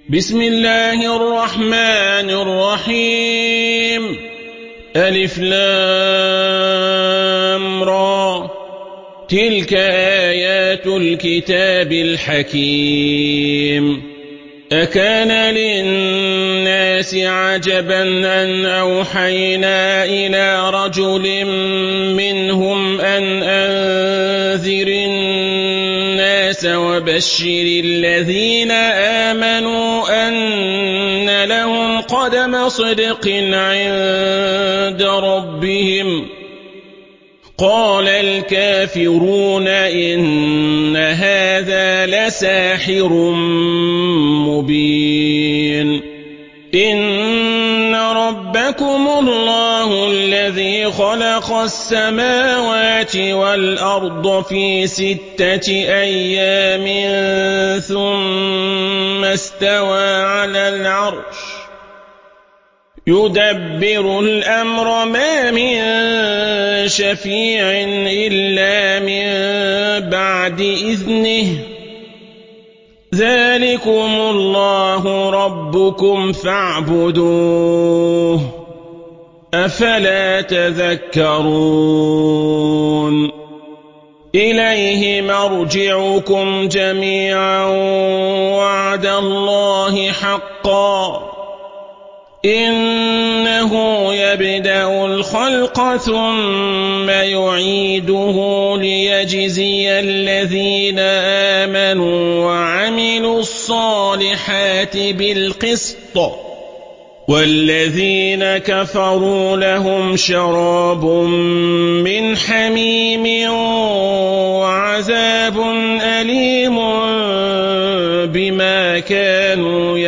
بسم الله الرحمن الرحيم ألف لام را تلك آيات الكتاب الحكيم أكان للناس عجبا أن أوحينا إلى رجل منهم أن أنذر الناس وبشر الذين آمنوا أن لهم قدم صدق عند ربهم قال الكافرون إن هذا لساحر مبين إن ربكم الله الذي خلق السماوات والأرض في 6 أيام ثم استوى على العرش يدبر الأمر ما من شفيع إلا من بعد إذنه ذلكم الله ربكم فاعبدوه أفلا تذكرون إليه مرجعكم جميعا وعد الله حقا إنه يبدأ الخلق ثم يعيده ليجزي الذين آمنوا وعملوا الصالحات بالقسط والذين كفروا لهم شراب من حميم وعذاب أليم بما كانوا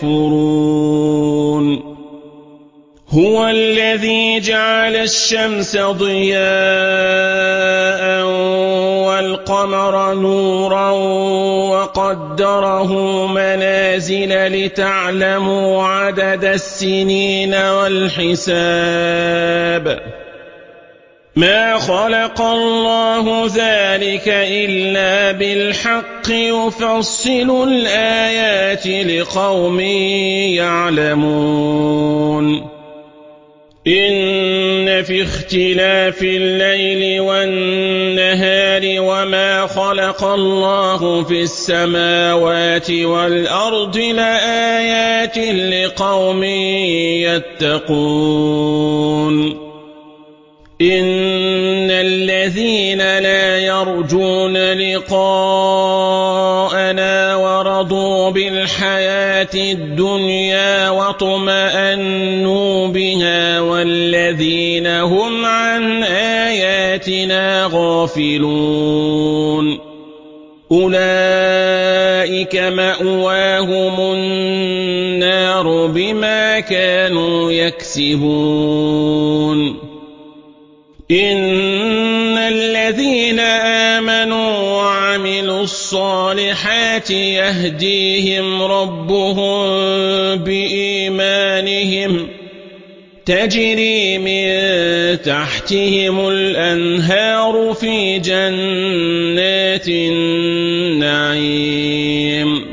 يكفرون هو الذي جعل الشمس ضياء والقمر نورا وقدره منازل لتعلموا عدد السنين والحساب ما خلق الله ذلك إلا بالحق يفصل الآيات لقوم يعلمون إن في اختلاف الليل والنهار وما خلق الله في السماوات والأرض لآيات لقوم يتقون إن الذين لا يرجون لقاءنا ورضوا بالحياة الدنيا واطمأنوا بها والذين هم عن آياتنا غافلون أولئك مأواهم النار بما كانوا يكسبون إن الذين آمنوا وعملوا الصالحات يهديهم ربهم بإيمانهم تجري من تحتهم الأنهار في جنات النعيم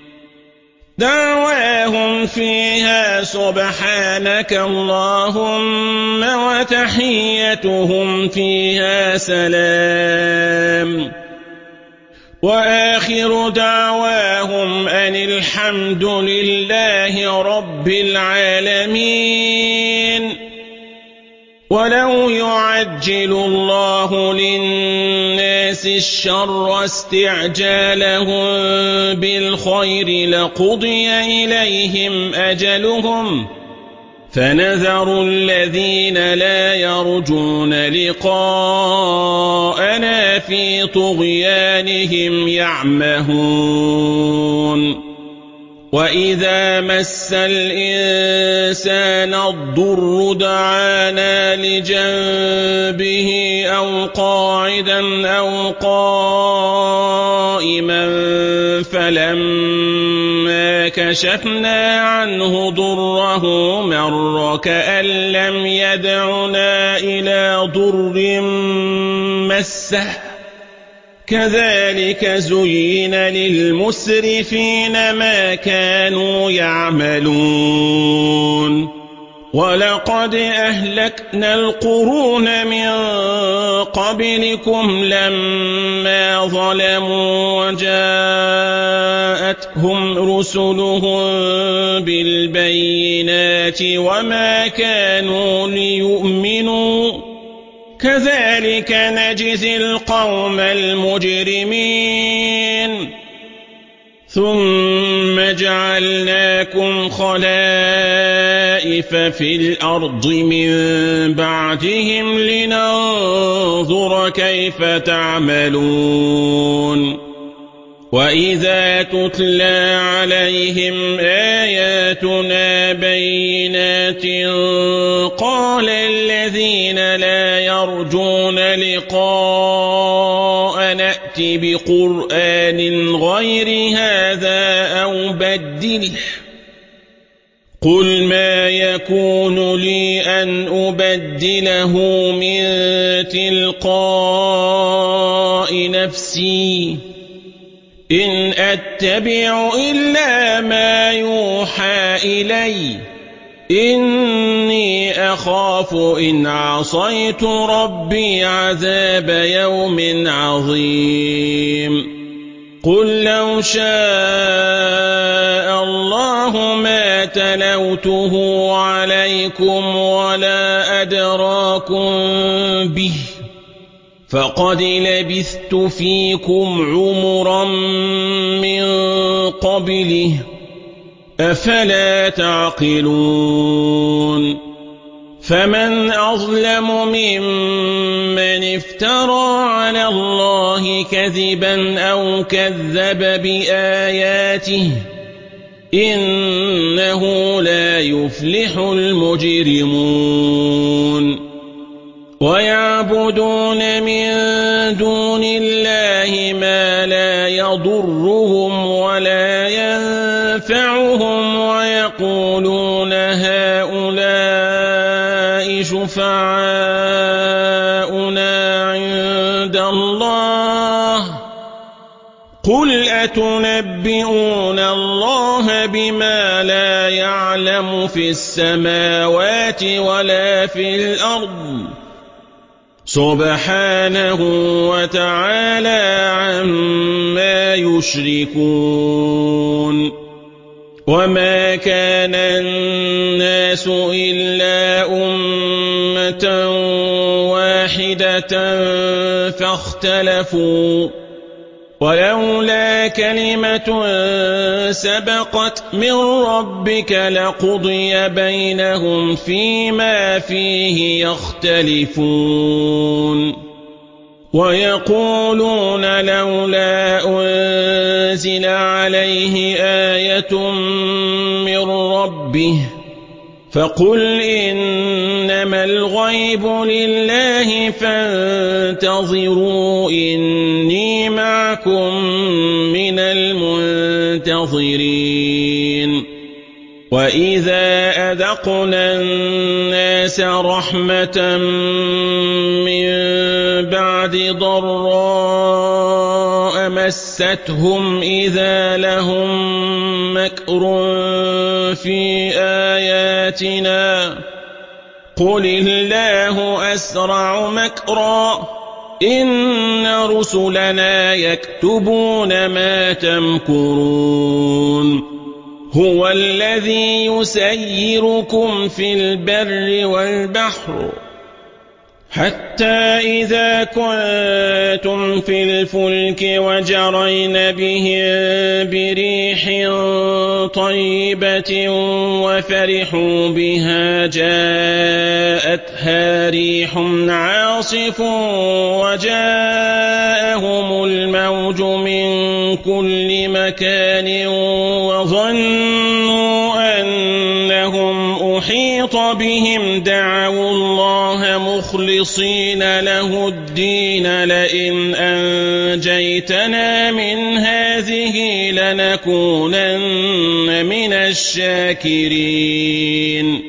دعواهم فيها سبحانك اللهم وتحيتهم فيها سلام وآخر دعواهم أن الحمد لله رب العالمين ولو يعجل الله للناس الشر استعجالهم بالخير لقضي إليهم أجلهم فنذر الذين لا يرجون لقاءنا في طغيانهم يعمهون وإذا مس الإنسان الضر دعانا لجنبه أو قاعدا أو قائما فلما كشفنا عنه ضره مر كأن لم يدعنا إلى ضر مسه كذلك زين للمسرفين ما كانوا يعملون ولقد أهلكنا القرون من قبلكم لما ظلموا وجاءتهم رسلهم بالبينات وما كانوا ليؤمنوا كذلك نجزي القوم المجرمين ثم جعلناكم خلائف في الأرض من بعدهم لننظر كيف تعملون وإذا تتلى عليهم آياتنا بينات قال الذين لا يرجون لقاء نأت بقرآن غير هذا أو بدله قل ما يكون لي أن أبدله من تلقاء نفسي إن أتبع إلا ما يوحى إلي إني أخاف إن عصيت ربي عذاب يوم عظيم قل لو شاء الله ما تلوته عليكم ولا أدراكم به فقد لبثت فيكم عمرا من قبله أفلا تعقلون فمن أظلم ممن افترى على الله كذبا أو كذب بآياته إنه لا يفلح المجرمون ويعبدون من دون الله ما لا يضرهم ولا ينفعهم ويقولون هؤلاء شفعاؤنا عند الله قل أتنبئون الله بما لا يعلم في السماوات ولا في الأرض سبحانه وتعالى عما يشركون وما كان الناس إلا أمة واحدة فاختلفوا ولولا كلمة سبقت من ربك لقضي بينهم فيما فيه يختلفون ويقولون لولا أنزل عليه آية من ربه فقل إنما الغيب لله فانتظروا إني معكم من المنتظرين وإذا أذقنا الناس رحمة من بعد ضراء مستهم إذا لهم مكر في آياتنا قل الله أسرع مكرا إن رسلنا يكتبون ما تمكرون هو الذي يسيركم في البر والبحر حتى إذا كنتم في الفلك وجرين بهم بريح طيبة وفرحوا بها جاءتها ريح عاصف وجاءهم الموج من كل مكان وظنوا أنهم أحيط بهم دعوا الله مخلصين له الدين لئن أنجيتنا من هذه لنكونن من الشاكرين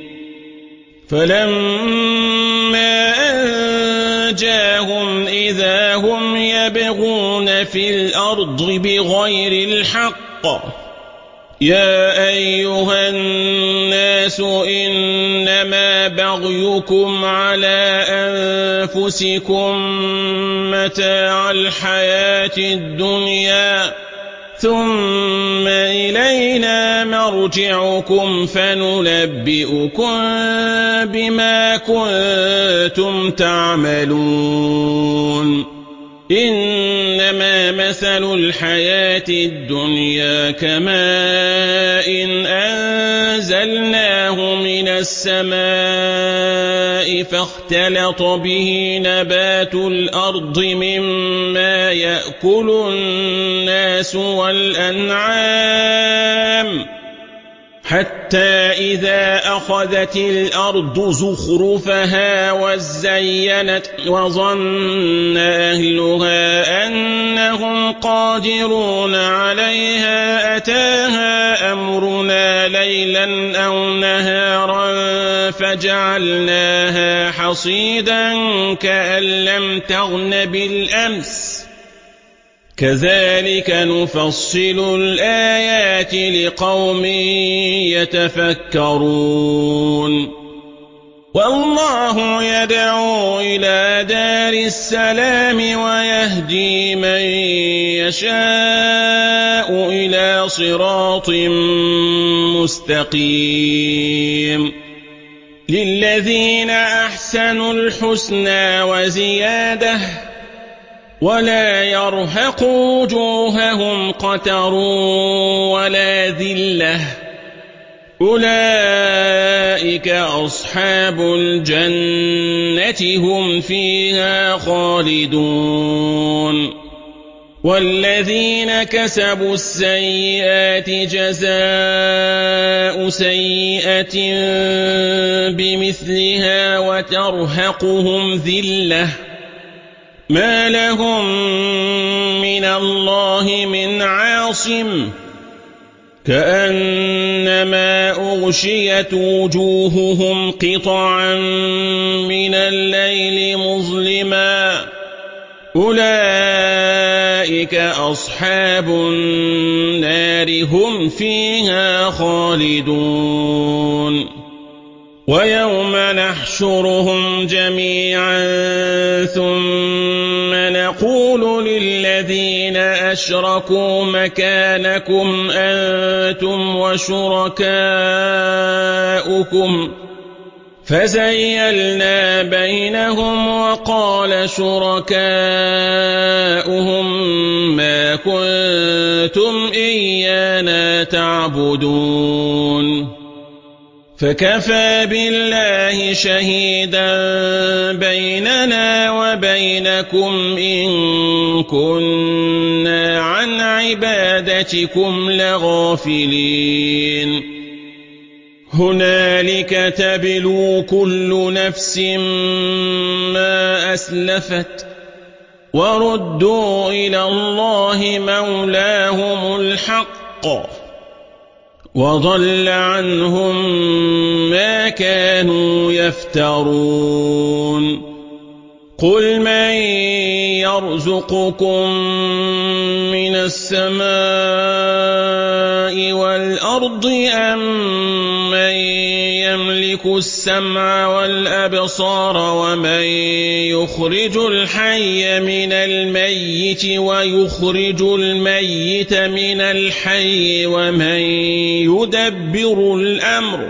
فلما أنجاهم إذا هم يبغون في الأرض بغير الحق يا أيها الناس إنما بغيكم على أنفسكم متاع الحياة الدنيا ثم إلينا مرجعكم فننبئكم بما كنتم تعملون إنما مثل الحياة الدنيا كماء أنزلناه من السماء فاختلط به نبات الأرض مما يأكل الناس والأنعام حتى إذا أخذت الأرض زخرفها وزينت وظن أهلها أنهم قادرون عليها أتاها أمرنا ليلا أو نهارا فجعلناها حصيدا كأن لم تغن بالأمس كذلك نفصل الآيات لقوم يتفكرون والله يدعو إلى دار السلام ويهدي من يشاء إلى صراط مستقيم للذين أحسنوا الحسنى وزيادة ولا يرهق وجوههم قتر ولا ذلة أولئك أصحاب الجنة هم فيها خالدون والذين كسبوا السيئات جزاء سيئة بمثلها وترهقهم ذلة ما لهم من الله من عاصم كأنما أغشيت وجوههم قطعا من الليل مظلما أولئك أصحاب النار هم فيها خالدون ويوم نحشرهم جميعا ثم نقول للذين أشركوا مكانكم أنتم وشركاؤكم فزيلنا بينهم وقال شركاؤهم ما كنتم إيانا تعبدون فكفى بالله شهيدا بيننا وبينكم إن كنا عن عبادتكم لغافلين هنالك تبلو كل نفس ما أسلفت وردوا إلى الله مولاهم الحق وضل عنهم ما كانوا يفترون قل من يرزقكم من السماء والأرض أم من يملك السمع والأبصار ومن يخرج الحي من الميت ويخرج الميت من الحي ومن يدبر الأمر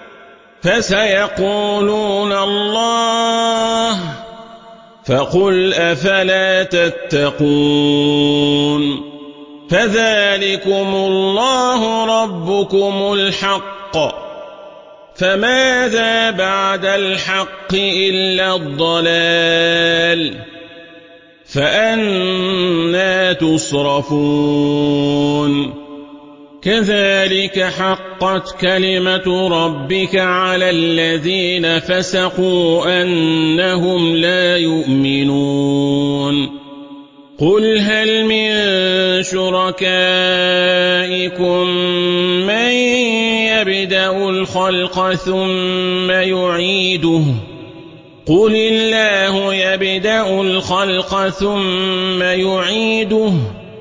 فسيقولون الله فقل أفلا تتقون فذلكم الله ربكم الحق فماذا بعد الحق إلا الضلال فأنى تصرفون كذلك حقت كلمة ربك على الذين فسقوا أنهم لا يؤمنون قل هل من شركائكم من يبدأ الخلق ثم يعيده قل الله يبدأ الخلق ثم يعيده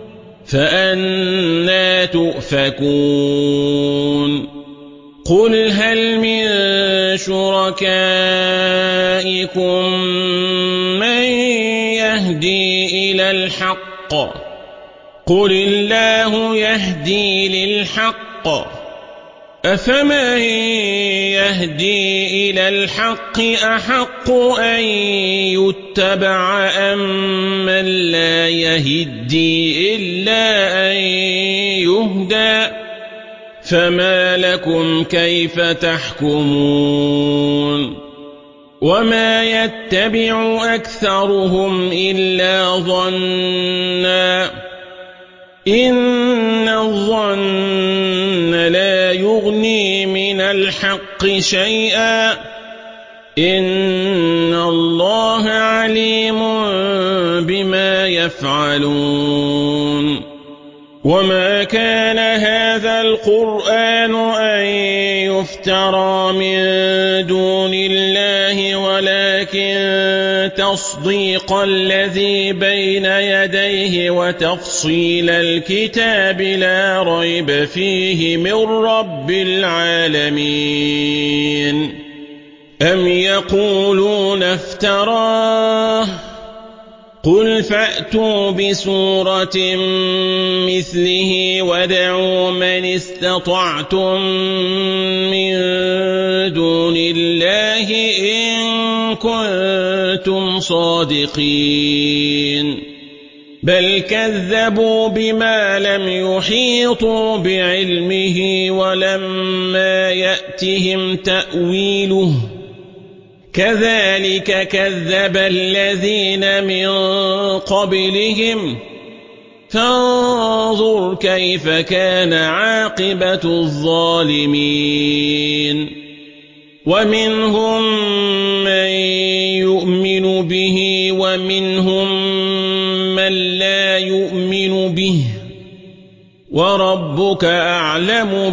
فأنى تؤفكون قل هل من شركائكم من يهدي إلى الحق قل الله يهدي للحق أفمن يهدي إلى الحق أحق أن يتبع أم من لا يهدي إلا أن يهدى فما لكم كيف تحكمون وما يتبع أكثرهم إلا ظنا إن الظن لا يغني من الحق شيئا إن الله عليم بما يفعلون وما كان هذا القرآن أن يفترى من دون الله ولكن تصديق الذي بين يديه وتفصيل الكتاب لا ريب فيه من رب العالمين أم يقولون افتراه قل فأتوا بسورة مثله وادعوا من استطعتم من دون الله إن كنتم صادقين بل كذبوا بما لم يحيطوا بعلمه ولما يأتهم تأويله كذلك كذب الذين من قبلهم فانظر كيف كان عاقبة الظالمين ومنهم من يؤمن به ومنهم من لا يؤمن به وربك أعلم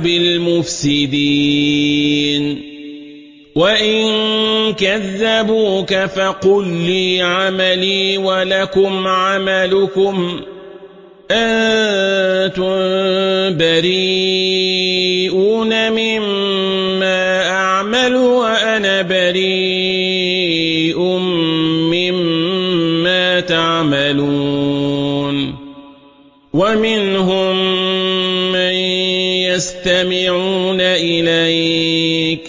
بالمفسدين وإن كذبوك فقل لي عملي ولكم عملكم أنتم بريئون مما أعمل وأنا بريء مما تعملون ومنهم من يستمعون إليك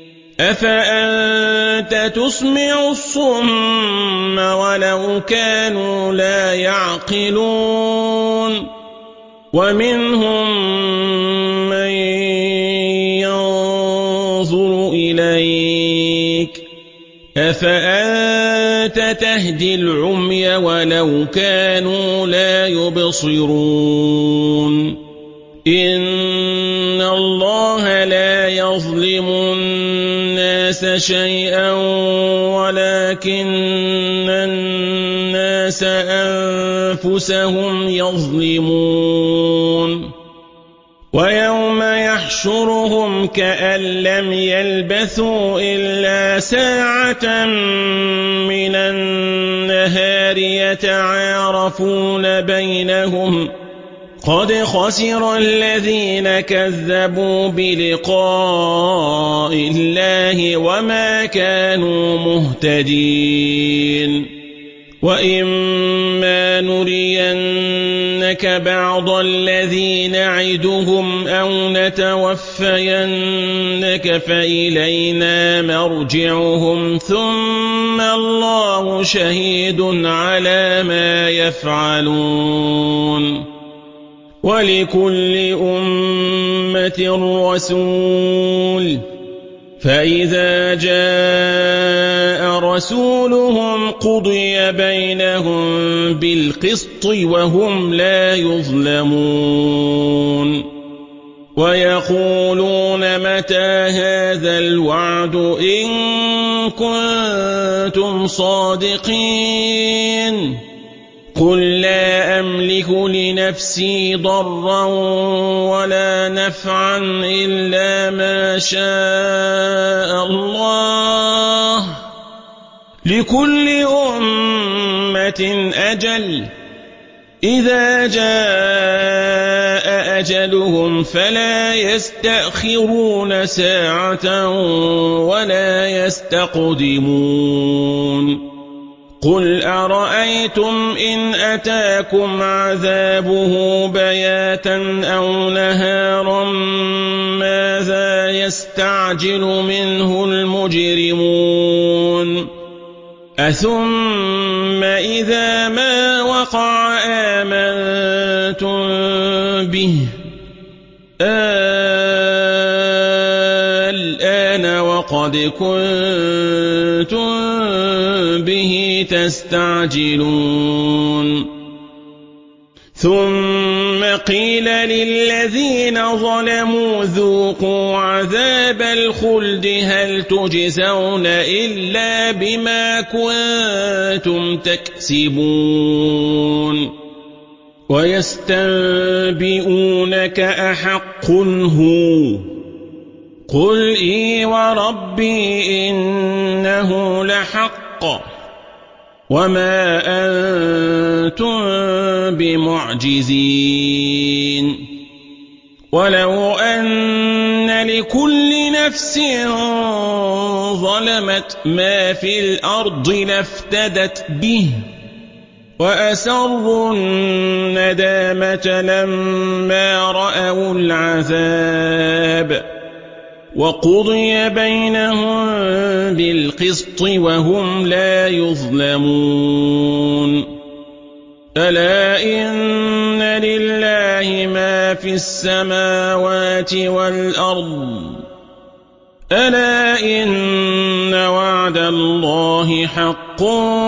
أفأنت تسمع الصم ولو كانوا لا يعقلون ومنهم من ينظر إليك أفأنت تهدي العمي ولو كانوا لا يبصرون إن الله لا يظلم الناس شيئا ولكن الناس أنفسهم يظلمون ويوم يحشرهم كأن لم يلبثوا إلا ساعة من النهار يتعارفون بينهم قد خسر الذين كذبوا بلقاء الله وما كانوا مهتدين وإما نرينك بعض الذي نعدهم أو نتوفينك فإلينا مرجعهم ثم الله شهيد على ما يفعلون ولكل أمة رسول فإذا جاء رسولهم قضي بينهم بالقسط وهم لا يظلمون ويقولون متى هذا الوعد إن كنتم صادقين قل لا أملك لنفسي ضرا ولا نفعا إلا ما شاء الله لكل أمة أجل إذا جاء أجلهم فلا يستأخرون ساعة ولا يستقدمون قل أرأيتم إن أتاكم عذابه بياتا أو نهارا ماذا يستعجل منه المجرمون أثم إذا ما وقع آمنتم به الآن وقد كنتم به تستعجلون ثم قيل للذين ظلموا ذوقوا عذاب الخلد هل تجزون إلا بما كنتم تكسبون ويستنبئونك أحق هو قل إي وربي إنه لحق وما أنتم بمعجزين ولو أن لكل نفس ظلمت ما في الأرض لافتدت به وأسروا الندامة لما رأوا العذاب وقضي بينهم بالقسط وهم لا يظلمون ألا إن لله ما في السماوات والأرض ألا إن وعد الله حق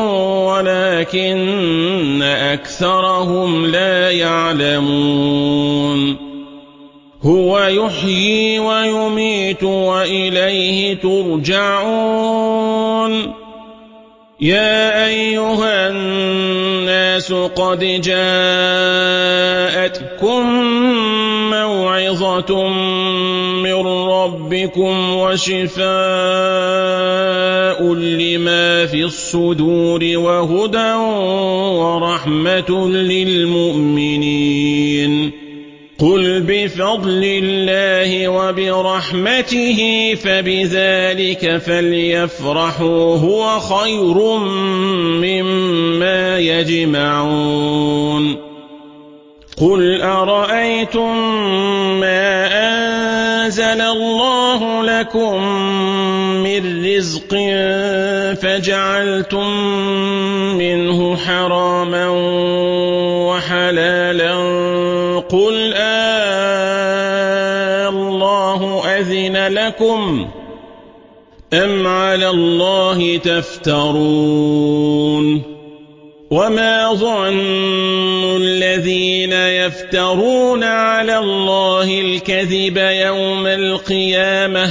ولكن أكثرهم لا يعلمون هو يحيي ويميت وإليه ترجعون يا أيها الناس قد جاءتكم موعظة من ربكم وشفاء لما في الصدور وهدى ورحمة للمؤمنين قل بفضل الله وبرحمته فبذلك فليفرحوا هو خير مما يجمعون قل أرأيتم ما أنزل الله لكم من رزق فجعلتم منه حراما وحلالا قل الله أذن لكم أم على الله تفترون وما ظن الذين يفترون على الله الكذب يوم القيامة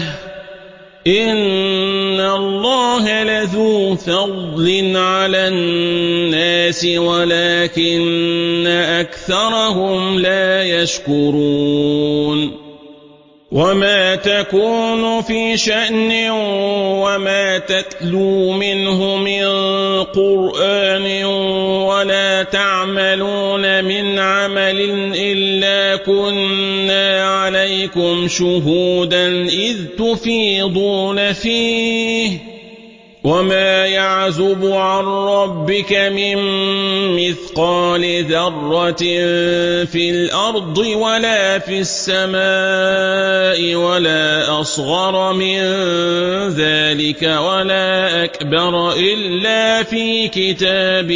إن الله لذو فضل على الناس ولكن أكثرهم لا يشكرون وما تكون في شأن وما تتلو منه من قرآن ولا تعملون من عمل إلا كنا عليكم شهودا إذ تفيضون فيه وما يعزب عن ربك من مثقال ذرة في الأرض ولا في السماء ولا أصغر من ذلك ولا أكبر إلا في كتاب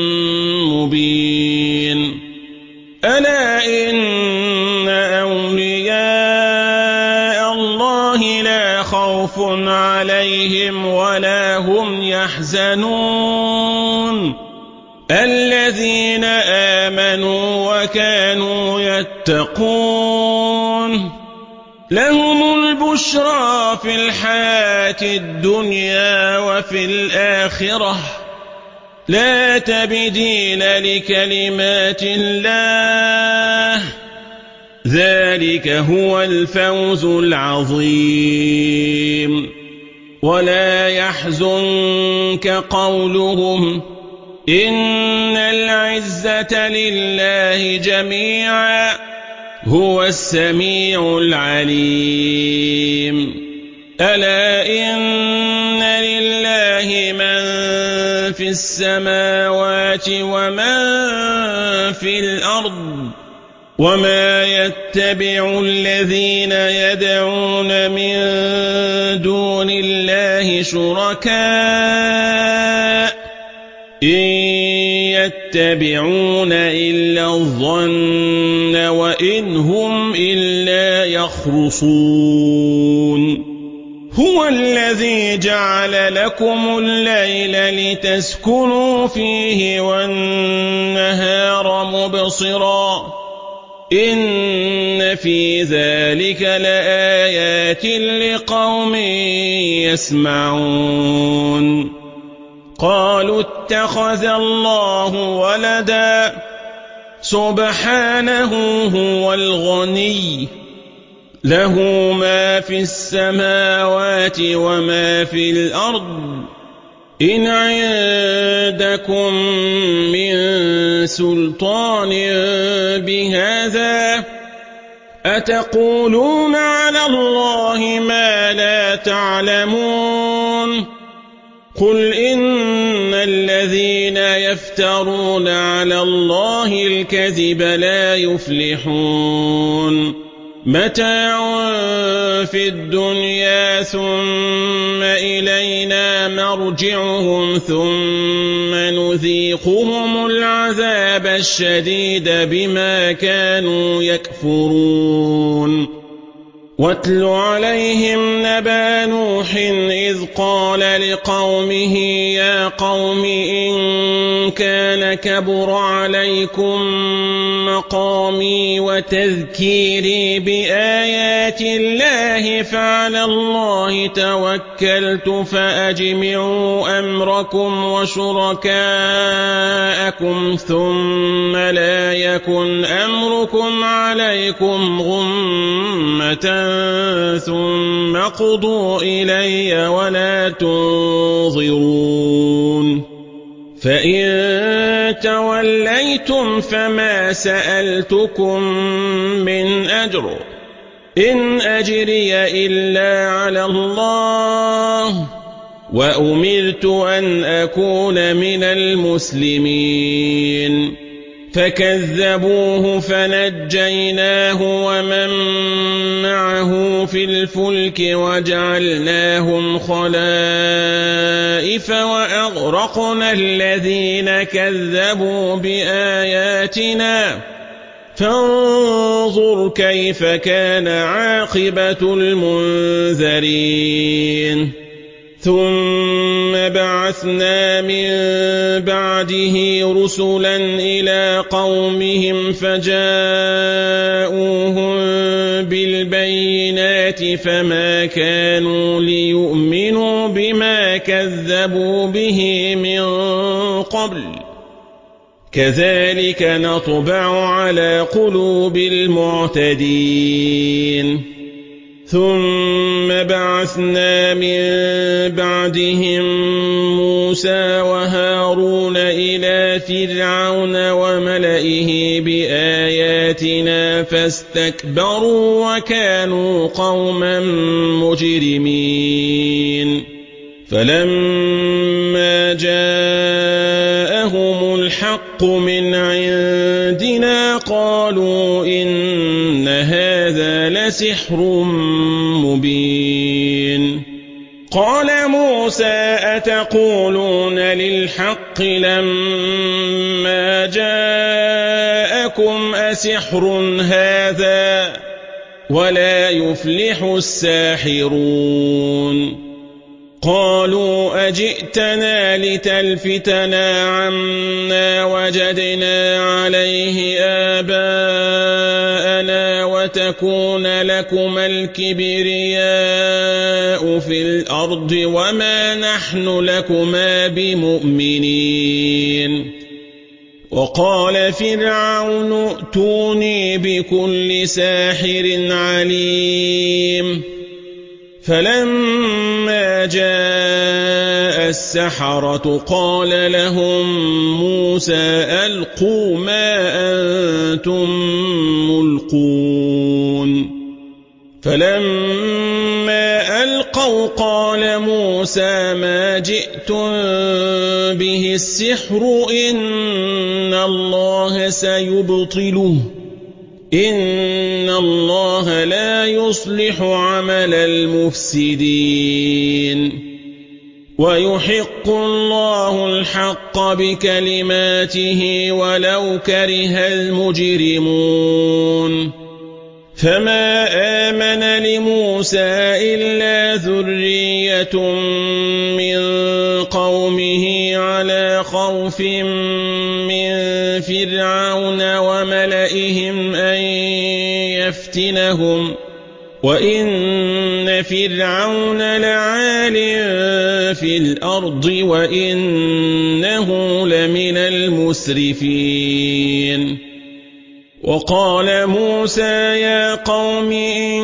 مبين ألا إن أولياء الله لا خوف عليهم ولا هم يحزنون الذين آمنوا وكانوا يتقون لهم البشرى في الحياة الدنيا وفي الآخرة لا تبديل لكلمات الله ذلك هو الفوز العظيم ولا يحزنك قولهم إن العزة لله جميعا هو السميع العليم ألا إن لله من في السماوات ومن في الأرض وما يتبع الذين يدعون من دون الله شركاء إن يتبعون إلا الظن وإن هم إلا يخرصون هو الذي جعل لكم الليل لتسكنوا فيه والنهار مبصرا إن في ذلك لآيات لقوم يسمعون قالوا اتخذ الله ولدا سبحانه هو الغني له ما في السماوات وما في الأرض إن عندكم من سلطان بهذا أتقولون على الله ما لا تعلمون قل إن الذين يفترون على الله الكذب لا يفلحون متاع في الدنيا ثم إلينا مرجعهم ثم نذيقهم العذاب الشديد بما كانوا يكفرون واتل عليهم نبأ نوح إذ قال لقومه يا قوم إن كان كبر عليكم مقامي وتذكيري بآيات الله فعلى الله توكلت فأجمعوا أمركم وشركاءكم ثم لا يكن أمركم عليكم غمة ثم قضوا إلي ولا تنظرون فإن توليتم فما سألتكم من أجر إن أجري إلا على الله وأمرت أن أكون من المسلمين فكذبوه فنجيناه ومن معه في الفلك وجعلناهم خلائف وأغرقنا الذين كذبوا بآياتنا فانظر كيف كان عاقبة المنذرين ثم بعثنا من بعده رسلا إلى قومهم فجاءوهم بالبينات فما كانوا ليؤمنوا بما كذبوا به من قبل كذلك نطبع على قلوب المعتدين ثم بعثنا من بعدهم موسى وهارون إلى فرعون وملئه بآياتنا فاستكبروا وكانوا قوما مجرمين فلما جاءهم الحق من عندنا قالوا إن هذا لسحر مبين قال موسى أتقولون للحق لما جاءكم أسحر هذا ولا يفلح الساحرون قالوا أجئتنا لتلفتنا عما وجدنا عليه آباءنا وتكون لكما الكبرياء في الأرض وما نحن لكما بمؤمنين وقال فرعون ائتوني بكل ساحر عليم فلما جاء السحرة قال لهم موسى ألقوا ما أنتم ملقون فلما ألقوا قال موسى ما جئتم به السحر إن الله سيبطله إن الله لا يصلح عمل المفسدين ويحق الله الحق بكلماته ولو كره المجرمون فما آمن لموسى إلا ذرية من قومه على خوف من فرعون وملئهم أن يفتنهم وإن فرعون لعال في الأرض وإنه لمن المسرفين وقال موسى يا قوم إن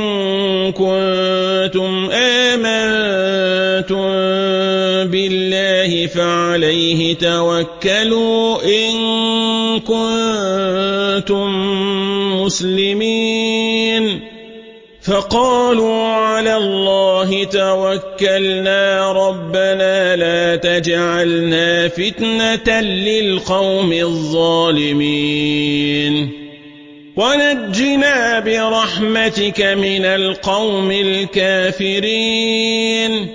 كنتم آمنتم بالله فعليه توكلوا إن كنتم مسلمين فقالوا على الله توكلنا ربنا لا تجعلنا فتنة للقوم الظالمين ونجنا برحمتك من القوم الكافرين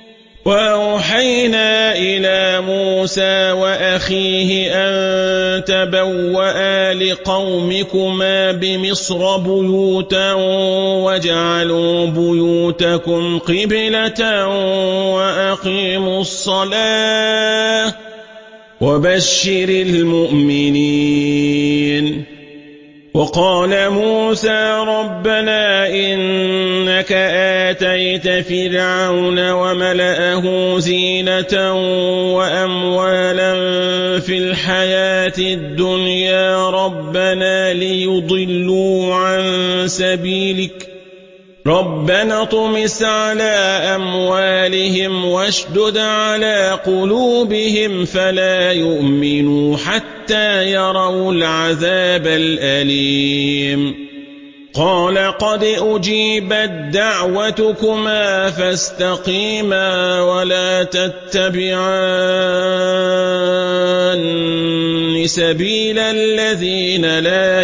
وأوحينا إلى موسى وأخيه أن تبوأ لقومكما بمصر بيوتا واجعلوا بيوتكم قبلة وأقيموا الصلاة وبشر المؤمنين وقال موسى ربنا إنك آتيت فرعون وملأه زينة وأموالا في الحياة الدنيا ربنا ليضلوا عن سبيلك ربنا اطمس على أموالهم واشدد على قلوبهم فلا يؤمنوا حتى يروا العذاب الأليم قال قد أجيبت دعوتكما فاستقيما ولا تتبعان سبيل الذين لا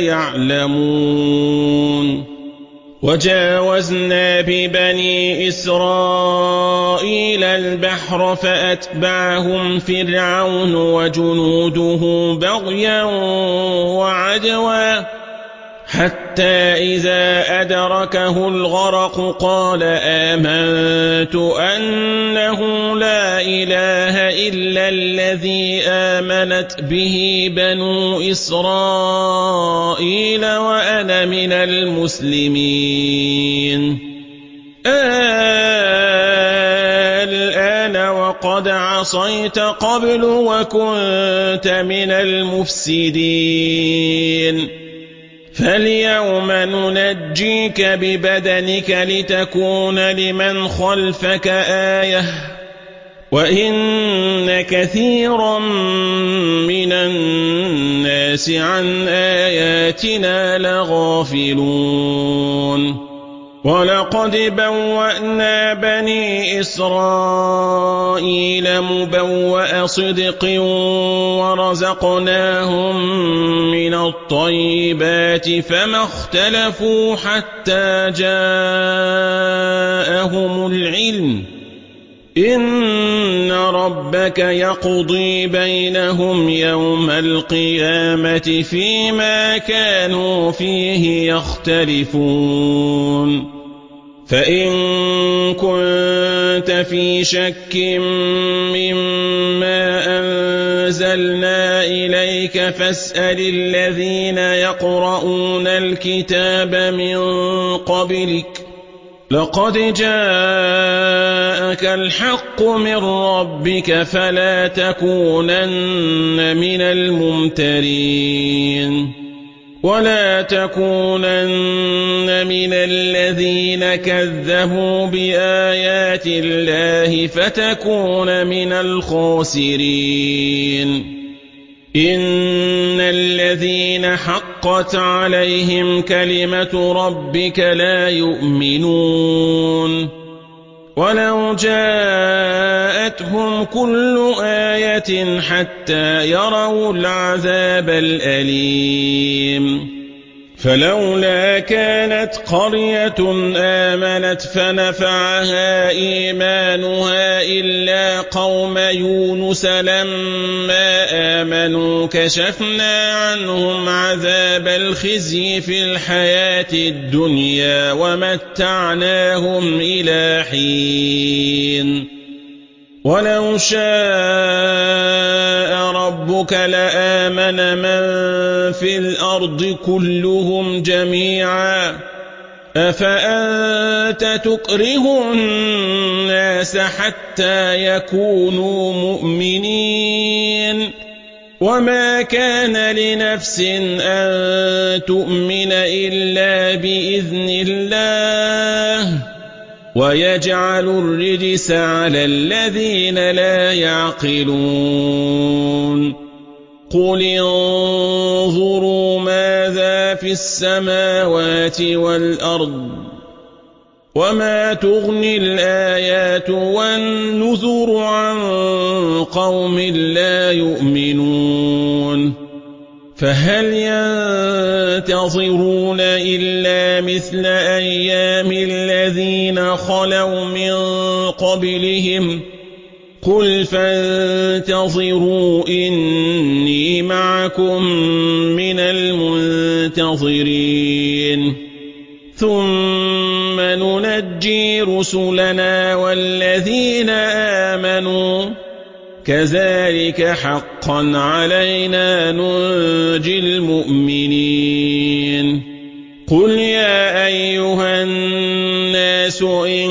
يعلمون وجاوزنا ببني إسرائيل البحر فأتبعهم فرعون وجنوده بغيا وعدوا حتى إذا أدركه الغرق قال آمنت أنه لا إله إلا الذي آمنت به بنو إسرائيل وأنا من المسلمين الآن وقد عصيت قبل وكنت من المفسدين فاليوم ننجيك ببدنك لتكون لمن خلفك آية وإن كثيرا من الناس عن آياتنا لغافلون ولقد بوأنا بني إسرائيل مبوأ صدق ورزقناهم من الطيبات فما اختلفوا حتى جاءهم العلم إن ربك يقضي بينهم يوم القيامة فيما كانوا فيه يختلفون فإن كنت في شك مما أنزلنا إليك فاسأل الذين يقرؤون الكتاب من قبلك لقد جاءك الحق من ربك فلا تكونن من الممترين ولا تكونن من الذين كذبوا بآيات الله فتكون من الخاسرين إن الذين حقت عليهم كلمة ربك لا يؤمنون ولو جاءتهم كل آية حتى يروا العذاب الأليم فلولا كانت قرية آمنت فنفعها إيمانها إلا قوم يونس لما آمنوا كشفنا عنهم عذاب الخزي في الحياة الدنيا ومتعناهم إلى حين ولو شاء ربك لآمن من في الأرض كلهم جميعا أفأنت تكره الناس حتى يكونوا مؤمنين وما كان لنفس أن تؤمن إلا بإذن الله ويجعل الرجس على الذين لا يعقلون قل انظروا ماذا في السماوات والأرض وما تغني الآيات والنذر عن قوم لا يؤمنون فهل ينتظرون إلا مثل أيام الذين خلوا من قبلهم قل فانتظروا إني معكم من المنتظرين ثم ننجي رسلنا والذين آمنوا كذلك حقا علينا ننجي المؤمنين قل يا أيها الناس إن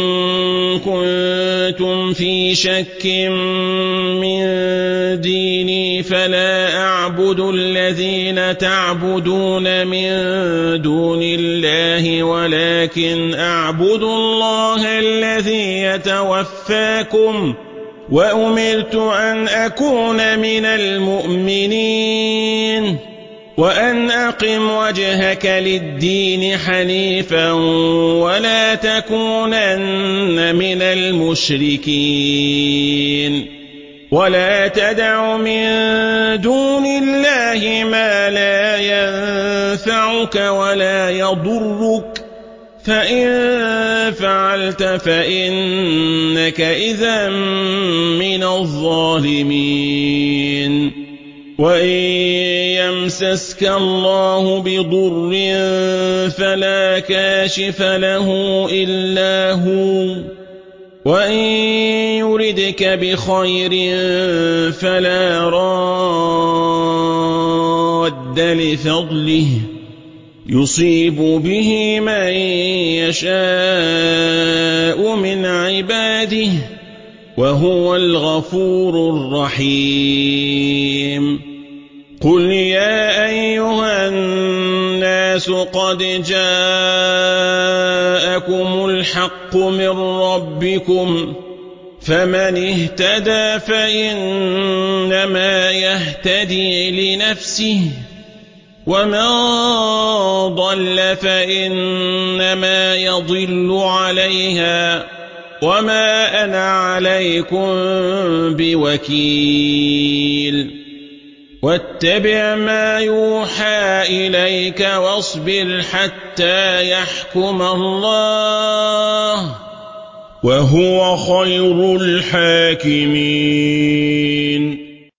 كنتم في شك من ديني فلا أعبد الذين تعبدون من دون الله ولكن أعبد الله الذي يتوفاكم وأمرت أن أكون من المؤمنين وأن أقم وجهك للدين حنيفا ولا تكونن من المشركين ولا تدع من دون الله ما لا ينفعك ولا يضرك فإن فعلت فإنك إذا من الظالمين وإن يمسسك الله بضر فلا كاشف له إلا هو وإن يردك بخير فلا راد لفضله يصيب به من يشاء من عباده وهو الغفور الرحيم قل يا أيها الناس قد جاءكم الحق من ربكم فمن اهتدى فإنما يهتدي لنفسه ومن ضل فإنما يضل عليها وما أنا عليكم بوكيل واتبع ما يوحى إليك واصبر حتى يحكم الله وهو خير الحاكمين